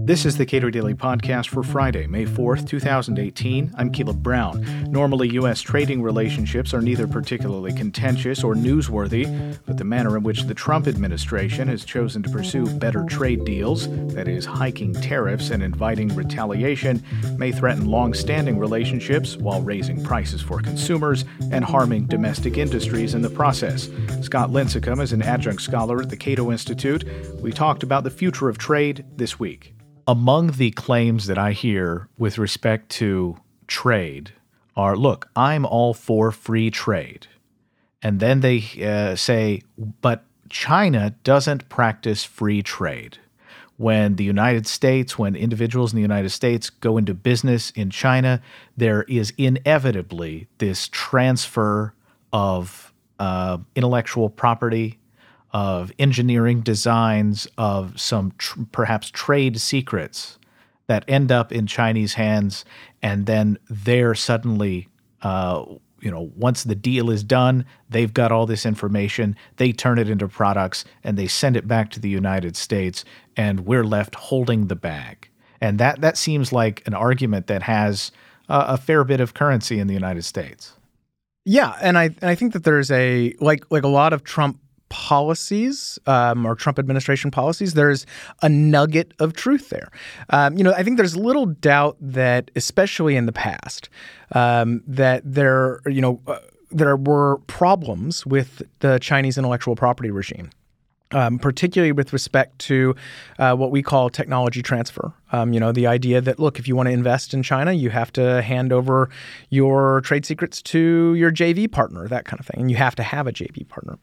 This is the Cato Daily Podcast for Friday, May 4th, 2018. I'm Caleb Brown. Normally, U.S. trading relationships are neither particularly contentious or newsworthy, but the manner in which the Trump administration has chosen to pursue better trade deals, that is, hiking tariffs and inviting retaliation, may threaten long-standing relationships while raising prices for consumers and harming domestic industries in the process. Scott Lincicome is an adjunct scholar at the Cato Institute. We talked about the future of trade this week. Among the claims that I hear with respect to trade are, look, I'm all for free trade. And then they say, but China doesn't practice free trade. When individuals in the United States go into business in China, there is inevitably this transfer of intellectual property, of engineering designs, of some perhaps trade secrets that end up in Chinese hands, and then they're suddenly, once the deal is done, they've got all this information, they turn it into products, and they send it back to the United States, and we're left holding the bag. And that seems like an argument that has a fair bit of currency in the United States. Yeah, and I think that there's a lot of Trump policies or Trump administration policies, there's a nugget of truth there. I think there's little doubt that, especially in the past, that there were problems with the Chinese intellectual property regime. Particularly with respect to what we call technology transfer. The idea that, look, if you want to invest in China, you have to hand over your trade secrets to your JV partner, that kind of thing. And you have to have a JV partner.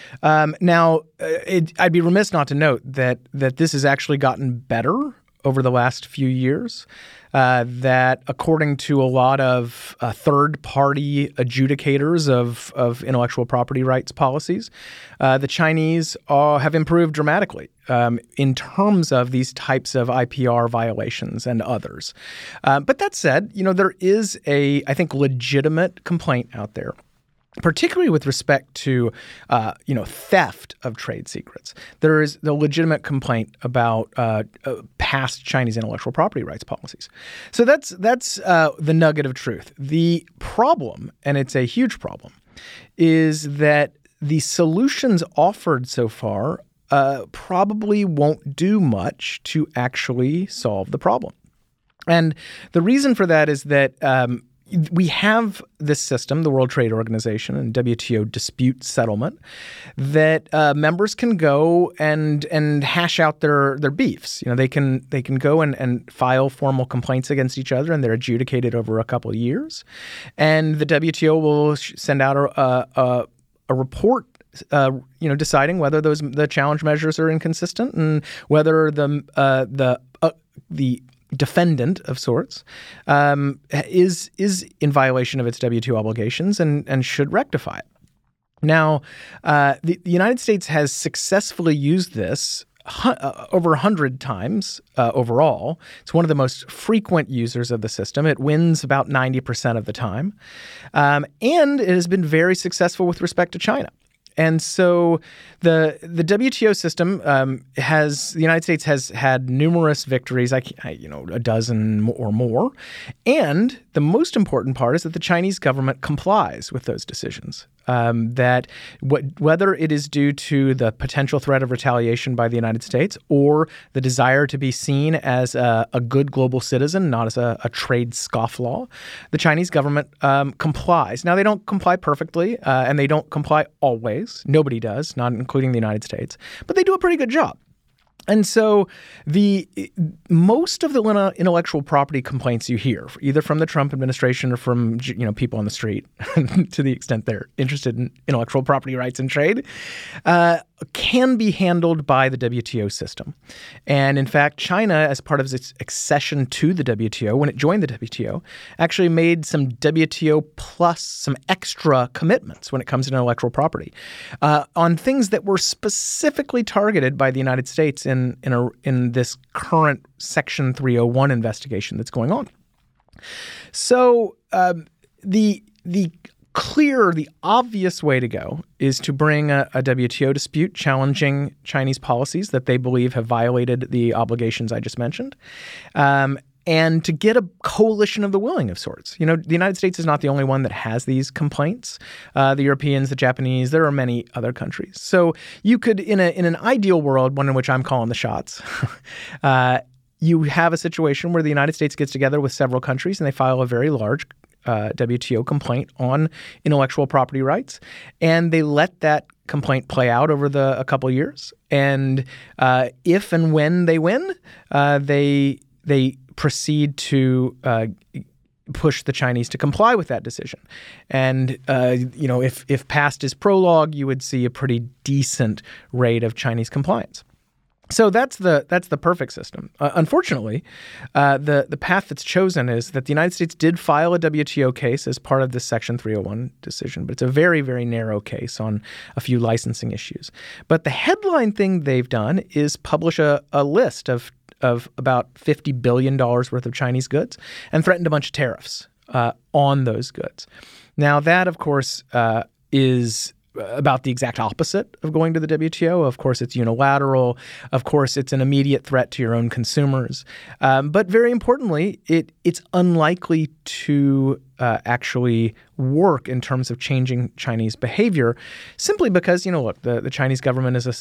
I'd be remiss not to note that this has actually gotten better over the last few years. That according to a lot of third-party adjudicators of intellectual property rights policies, the Chinese have improved dramatically in terms of these types of IPR violations and others. But that said, there is a, I think, legitimate complaint out there, particularly with respect to, theft of trade secrets. There is the legitimate complaint about past Chinese intellectual property rights policies. So that's the nugget of truth. The problem, and it's a huge problem, is that the solutions offered so far probably won't do much to actually solve the problem. And the reason for that is that we have this system, the World Trade Organization and WTO dispute settlement, that members can go and hash out their beefs. They can go and file formal complaints against each other, and they're adjudicated over a couple of years. And the WTO will send out a report, deciding whether the challenge measures are inconsistent and whether the defendant of sorts is in violation of its WTO obligations and should rectify it. Now, the United States has successfully used this over 100 times overall. It's one of the most frequent users of the system. It wins about 90% of the time. And it has been very successful with respect to China. And so the WTO system the United States has had numerous victories, a dozen or more. And the most important part is that the Chinese government complies with those decisions. Whether it is due to the potential threat of retaliation by the United States or the desire to be seen as a good global citizen, not as a trade scofflaw, the Chinese government complies. Now, they don't comply perfectly, and they don't comply always. Nobody does, not including the United States. But they do a pretty good job. And so most of the intellectual property complaints you hear, either from the Trump administration or from people on the street, to the extent they're interested in intellectual property rights and trade, can be handled by the WTO system. And in fact, China, as part of its accession to the WTO, when it joined the WTO, actually made some WTO plus some extra commitments when it comes to intellectual property on things that were specifically targeted by the United States in this current Section 301 investigation that's going on. So the the obvious way to go is to bring a WTO dispute challenging Chinese policies that they believe have violated the obligations I just mentioned. And to get a coalition of the willing of sorts. The United States is not the only one that has these complaints. The Europeans, the Japanese, there are many other countries. So you could, in an ideal world, one in which I'm calling the shots, you have a situation where the United States gets together with several countries and they file a very large WTO complaint on intellectual property rights, and they let that complaint play out over a couple of years. And if and when they win, they proceed to push the Chinese to comply with that decision. And if past is prologue, you would see a pretty decent rate of Chinese compliance. So that's the perfect system. Unfortunately, the path that's chosen is that the United States did file a WTO case as part of this Section 301 decision, but it's a very, very narrow case on a few licensing issues. But the headline thing they've done is publish a list of about $50 billion worth of Chinese goods and threatened a bunch of tariffs on those goods. Now, that, of course, is about the exact opposite of going to the WTO. Of course, it's unilateral. Of course, it's an immediate threat to your own consumers. But very importantly, it's unlikely to actually work in terms of changing Chinese behavior, simply because, look, the Chinese government is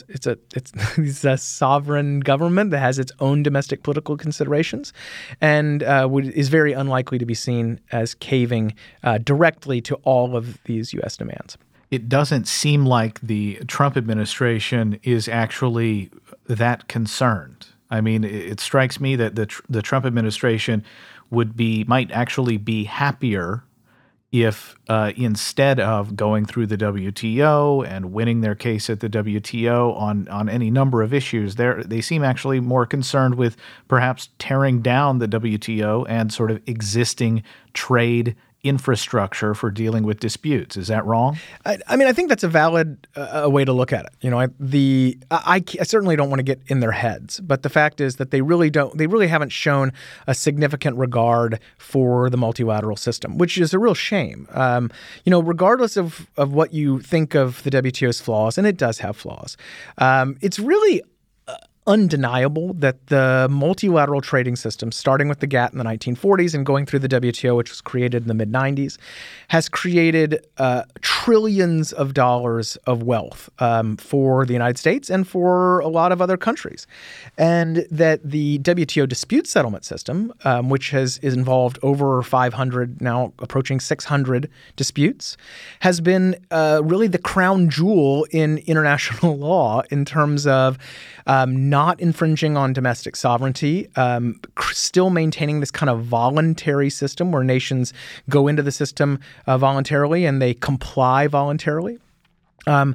a sovereign government that has its own domestic political considerations, and is very unlikely to be seen as caving directly to all of these U.S. demands. It doesn't seem like the Trump administration is actually that concerned. I mean, it strikes me that the Trump administration might actually be happier if instead of going through the WTO and winning their case at the WTO on any number of issues, they seem actually more concerned with perhaps tearing down the WTO and sort of existing trade infrastructure for dealing with disputes. Is that wrong? I mean, I think that's a valid way to look at it. I certainly don't want to get in their heads, but the fact is that they really haven't shown a significant regard for the multilateral system, which is a real shame. Regardless of what you think of the WTO's flaws, and it does have flaws, it's really undeniable that the multilateral trading system, starting with the GATT in the 1940s and going through the WTO, which was created in the mid-90s, has created trillions of dollars of wealth for the United States and for a lot of other countries. And that the WTO dispute settlement system, which is involved over 500, now approaching 600 disputes, has been really the crown jewel in international law in terms of not infringing on domestic sovereignty, still maintaining this kind of voluntary system where nations go into the system voluntarily and they comply voluntarily. And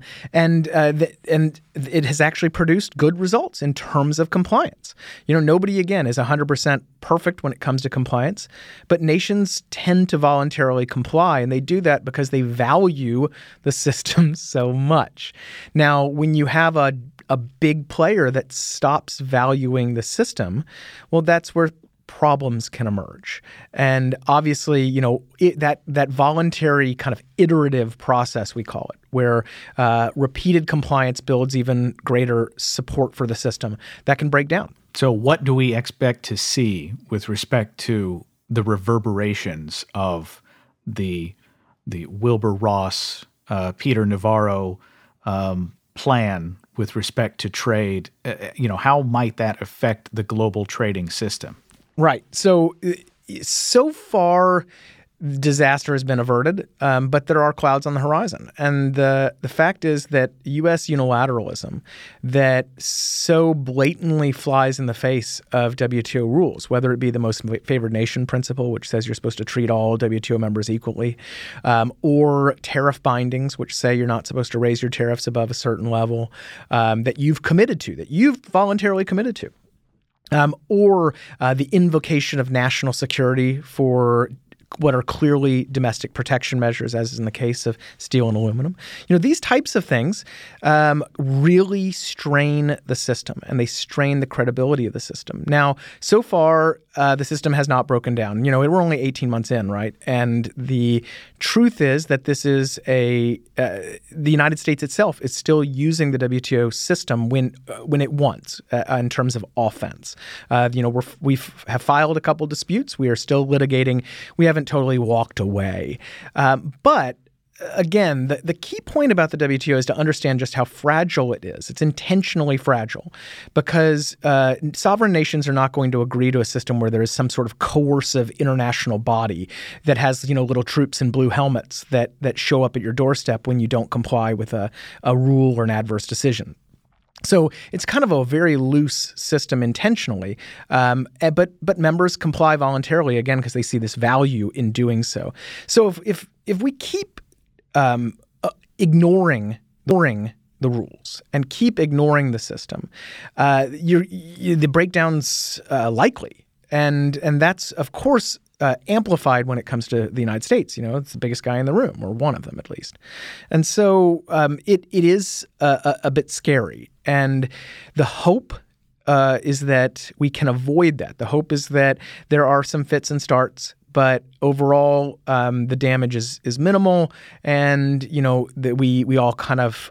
it has actually produced good results in terms of compliance. Nobody, again, is 100% perfect when it comes to compliance, but nations tend to voluntarily comply, and they do that because they value the system so much. Now, when you have a big player that stops valuing the system, well, that's where problems can emerge. And obviously, that voluntary kind of iterative process, we call it, where repeated compliance builds even greater support for the system, that can break down. So what do we expect to see with respect to the reverberations of the Wilbur Ross, Peter Navarro plan with respect to trade? How might that affect the global trading system? Right. So far, disaster has been averted, but there are clouds on the horizon. And the fact is that U.S. unilateralism that so blatantly flies in the face of WTO rules, whether it be the most favored nation principle, which says you're supposed to treat all WTO members equally, or tariff bindings, which say you're not supposed to raise your tariffs above a certain level, that you've voluntarily committed to. Or the invocation of national security for what are clearly domestic protection measures, as is in the case of steel and aluminum. These types of things really strain the system, and they strain the credibility of the system. Now, so far, the system has not broken down. We're only 18 months in, right? And the truth is that this is the United States itself is still using the WTO system when it wants in terms of offense. We have filed a couple disputes. We are still litigating. We haven't totally walked away. But again, the key point about the WTO is to understand just how fragile it is. It's intentionally fragile because sovereign nations are not going to agree to a system where there is some sort of coercive international body that has, little troops in blue helmets that show up at your doorstep when you don't comply with a rule or an adverse decision. So it's kind of a very loose system intentionally, but members comply voluntarily, again, because they see this value in doing so. So if we keep ignoring the rules and keep ignoring the system, the breakdown's likely, and that's of course amplified when it comes to the United States. It's the biggest guy in the room, or one of them at least, and so it is a bit scary. And the hope is that we can avoid that. The hope is that there are some fits and starts, but overall, the damage is minimal, and that we all kind of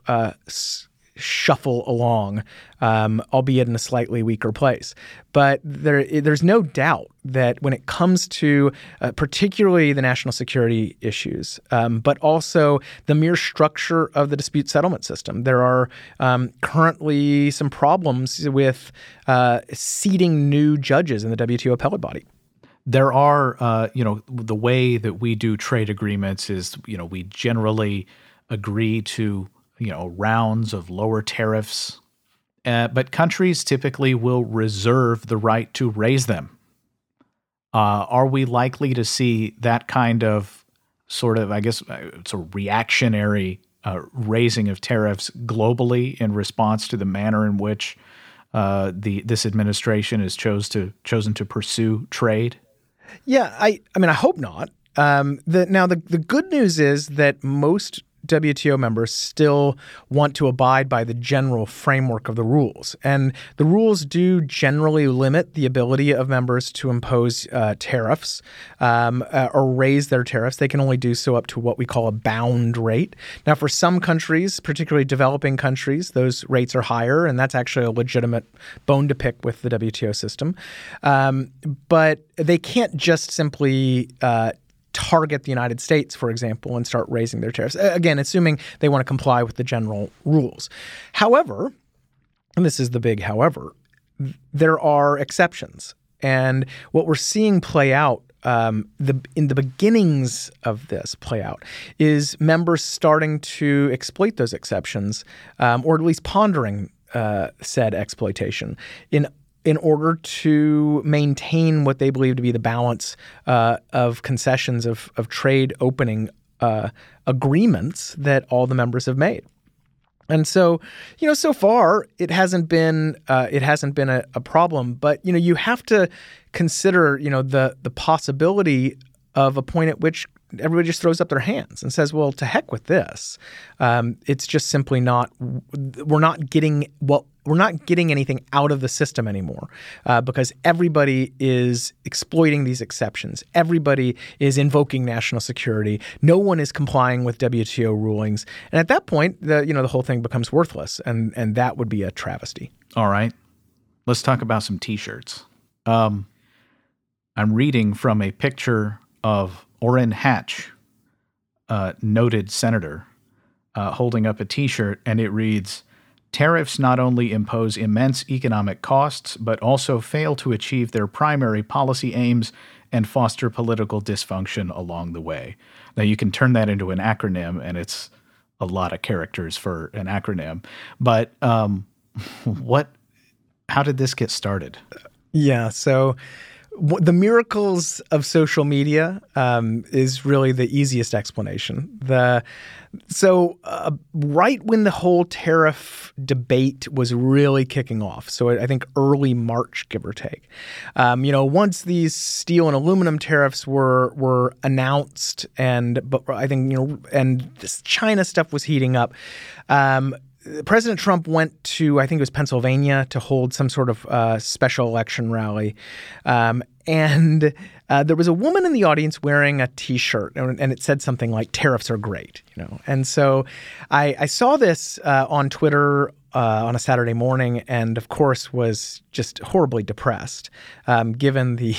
shuffle along, albeit in a slightly weaker place. But there's no doubt that when it comes to particularly the national security issues, but also the mere structure of the dispute settlement system, there are currently some problems with seating new judges in the WTO appellate body. There are, the way that we do trade agreements is, we generally agree to rounds of lower tariffs, but countries typically will reserve the right to raise them. Are we likely to see that kind of sort of, reactionary raising of tariffs globally in response to the manner in which this administration has chosen to pursue trade? Yeah, I hope not. The good news is that most WTO members still want to abide by the general framework of the rules. And the rules do generally limit the ability of members to impose tariffs or raise their tariffs. They can only do so up to what we call a bound rate. Now, for some countries, particularly developing countries, those rates are higher, and that's actually a legitimate bone to pick with the WTO system. But they can't just simply target the United States, for example, and start raising their tariffs. Again, assuming they want to comply with the general rules. However, and this is the big however, there are exceptions. And what we're seeing play out in the beginnings of this play out is members starting to exploit those exceptions, or at least pondering said exploitation in order to maintain what they believe to be the balance of concessions of trade opening agreements that all the members have made. And so, so far it hasn't been a problem. But you have to consider the possibility of a point at which everybody just throws up their hands and says, well, to heck with this. It's just simply not – we're not getting anything out of the system anymore because everybody is exploiting these exceptions. Everybody is invoking national security. No one is complying with WTO rulings. And at that point, the whole thing becomes worthless, and that would be a travesty. All right. Let's talk about some T-shirts. I'm reading from a picture of Orrin Hatch, noted senator, holding up a T-shirt, and it reads, "Tariffs not only impose immense economic costs, but also fail to achieve their primary policy aims and foster political dysfunction along the way." Now, you can turn that into an acronym, and it's a lot of characters for an acronym. But how did this get started? Yeah, so The miracles of social media is really the easiest explanation. Right when the whole tariff debate was really kicking off, so I think early March, give or take, once these steel and aluminum tariffs were announced, but I think and this China stuff was heating up. President Trump went to, I think it was Pennsylvania, to hold some sort of special election rally. And there was a woman in the audience wearing a T-shirt, and it said something like, "Tariffs are great," And so I saw this on Twitter on a Saturday morning, and of course was just horribly depressed, given the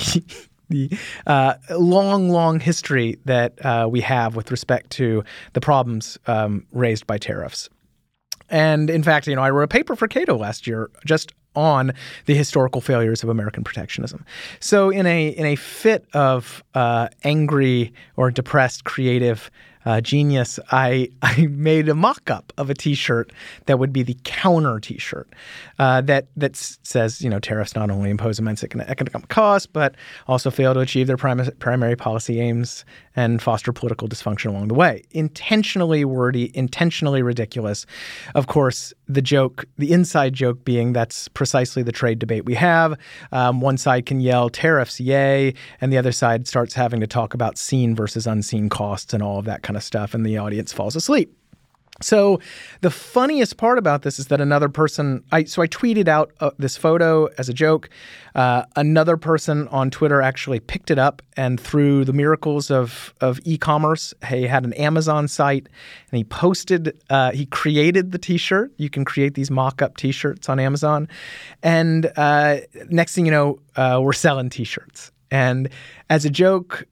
long history that we have with respect to the problems raised by tariffs. And in fact, I wrote a paper for Cato last year just on the historical failures of American protectionism. So in a fit of angry or depressed creative genius, I made a mock-up of a T-shirt that would be the counter T-shirt that says, tariffs not only impose immense economic costs, but also fail to achieve their primary policy aims and foster political dysfunction along the way. Intentionally wordy, intentionally ridiculous. Of course, the inside joke being that's precisely the trade debate we have. One side can yell tariffs, yay, and the other side starts having to talk about seen versus unseen costs and all of that kind of stuff, and the audience falls asleep. So the funniest part about this is that another person – I tweeted out this photo as a joke. Another person on Twitter actually picked it up, and through the miracles of e-commerce, he had an Amazon site, and he posted he created the T-shirt. You can create these mock-up T-shirts on Amazon. And next thing you know, we're selling T-shirts. And as a joke,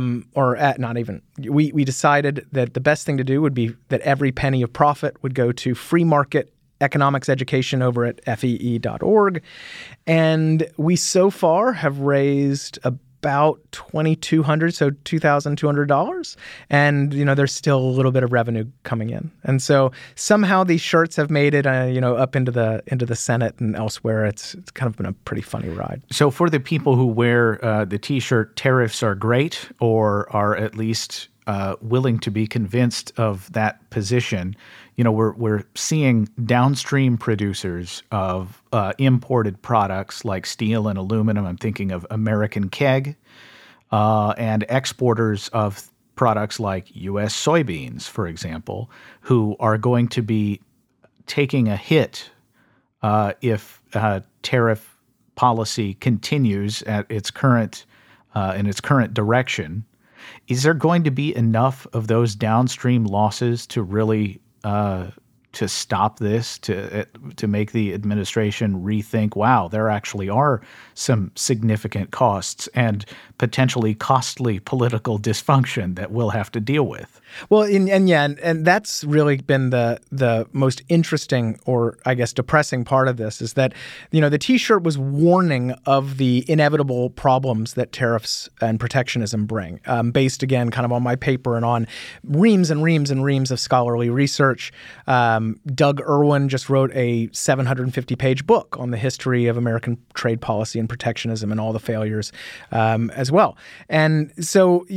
we decided that the best thing to do would be that every penny of profit would go to free market economics education over at FEE.org. And we so far have raised about $2,200, so $2,200. And, there's still a little bit of revenue coming in. And so somehow these shirts have made it, up into the Senate and elsewhere. It's kind of been a pretty funny ride. So for the people who wear the T-shirt, tariffs are great, or are at least willing to be convinced of that position, we're seeing downstream producers of imported products like steel and aluminum. I'm thinking of American Keg, and exporters of products like U.S. soybeans, for example, who are going to be taking a hit if tariff policy continues at its current in its current direction. Is there going to be enough of those downstream losses to really to stop this, to make the administration rethink, wow, there actually are some significant costs and potentially costly political dysfunction that we'll have to deal with? Well, and that's really been the most interesting, or I guess depressing part of this, is that the T-shirt was warning of the inevitable problems that tariffs and protectionism bring, based again kind of on my paper and on reams and reams and reams of scholarly research. Doug Irwin just wrote a 750-page book on the history of American trade policy and protectionism and all the failures as well. And so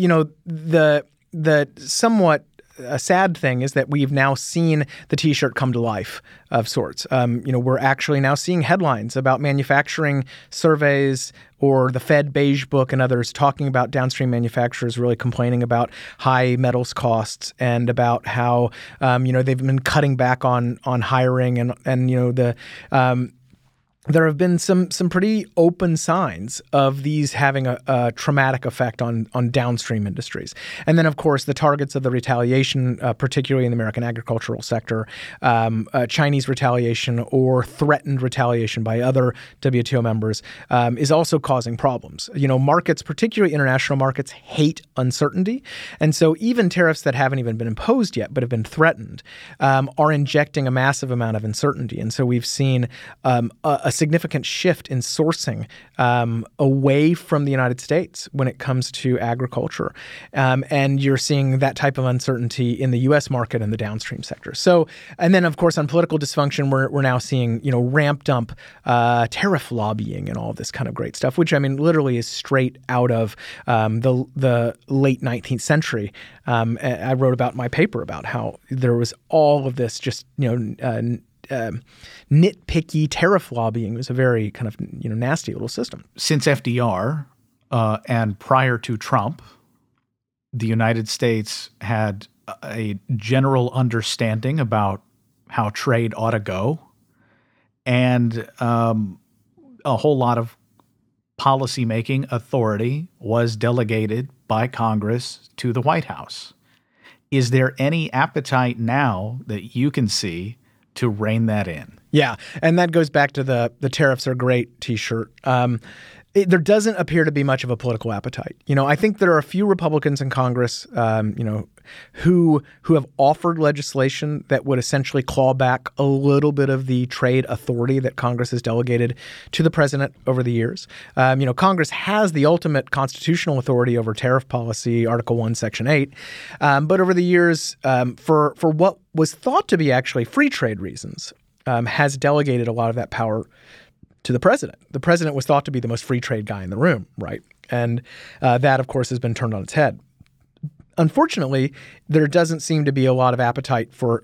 the somewhat sad thing is that we've now seen the T-shirt come to life of sorts. We're actually now seeing headlines about manufacturing surveys or the Fed Beige Book and others talking about downstream manufacturers really complaining about high metals costs and about how they've been cutting back on hiring and there have been some pretty open signs of these having a traumatic effect on downstream industries. And then, of course, the targets of the retaliation, particularly in the American agricultural sector, Chinese retaliation or threatened retaliation by other WTO members is also causing problems. Markets, particularly international markets, hate uncertainty. And so even tariffs that haven't even been imposed yet but have been threatened are injecting a massive amount of uncertainty. And so we've seen a significant shift in sourcing away from the United States when it comes to agriculture. And you're seeing that type of uncertainty in the U.S. market and the downstream sector. So, and then, of course, on political dysfunction, we're now seeing, ramped up tariff lobbying and all this kind of great stuff, which, literally is straight out of the late 19th century. I wrote about in my paper about how there was all of this just, nitpicky tariff lobbying. It was a very kind of, nasty little system. Since FDR and prior to Trump, the United States had a general understanding about how trade ought to go, and a whole lot of policymaking authority was delegated by Congress to the White House. Is there any appetite now that you can see to rein that in? Yeah, and that goes back to the tariffs are great T-shirt. There doesn't appear to be much of a political appetite. I think there are a few Republicans in Congress, who have offered legislation that would essentially claw back a little bit of the trade authority that Congress has delegated to the president over the years. Congress has the ultimate constitutional authority over tariff policy, Article 1, Section 8. But over the years, for what was thought to be actually free trade reasons, has delegated a lot of that power to the president. The president was thought to be the most free trade guy in the room, right? And that, of course, has been turned on its head. Unfortunately, there doesn't seem to be a lot of appetite for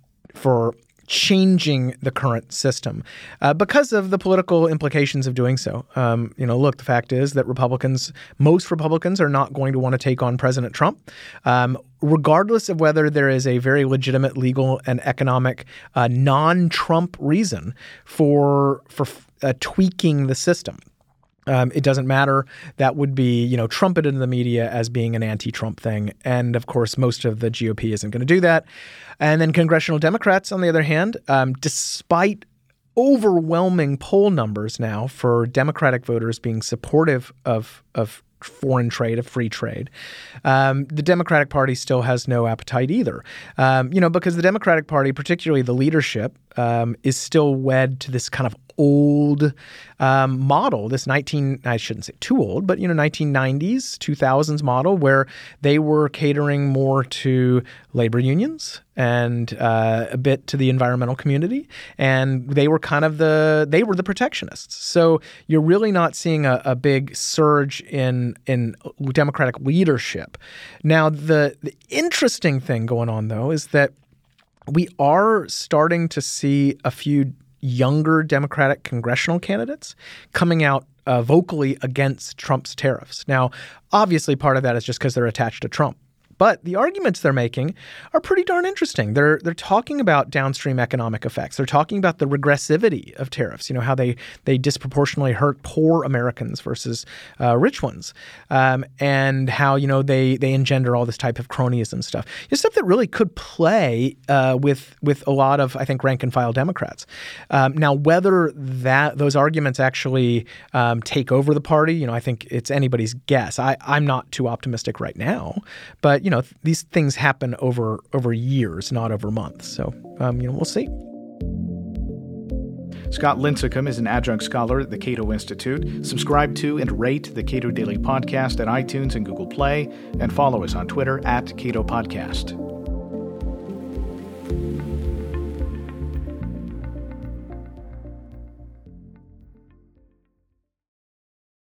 changing the current system because of the political implications of doing so. Look, the fact is that most Republicans are not going to want to take on President Trump, regardless of whether there is a very legitimate legal and economic non-Trump reason for tweaking the system. It doesn't matter. That would be, trumpeted in the media as being an anti-Trump thing. And of course, most of the GOP isn't going to do that. And then congressional Democrats, on the other hand, despite overwhelming poll numbers now for Democratic voters being supportive of foreign trade, of free trade, the Democratic Party still has no appetite either. Because the Democratic Party, particularly the leadership, is still wed to this kind of old model, I shouldn't say too old, but 1990s, 2000s model where they were catering more to labor unions and a bit to the environmental community, and they were the protectionists. So you're really not seeing a big surge in Democratic leadership. Now, the interesting thing going on, though, is that we are starting to see a few younger Democratic congressional candidates coming out vocally against Trump's tariffs. Now, obviously, part of that is just because they're attached to Trump. But the arguments they're making are pretty darn interesting. They're talking about downstream economic effects. They're talking about the regressivity of tariffs, how they disproportionately hurt poor Americans versus rich ones, and how, they engender all this type of cronyism stuff. It's stuff that really could play with a lot of, I think, rank and file Democrats. Now, whether those arguments actually take over the party, I think it's anybody's guess. I'm not too optimistic right now, but these things happen over years, not over months. So, we'll see. Scott Lincicome is an adjunct scholar at the Cato Institute. Subscribe to and rate the Cato Daily Podcast at iTunes and Google Play, and follow us on Twitter @Cato Podcast.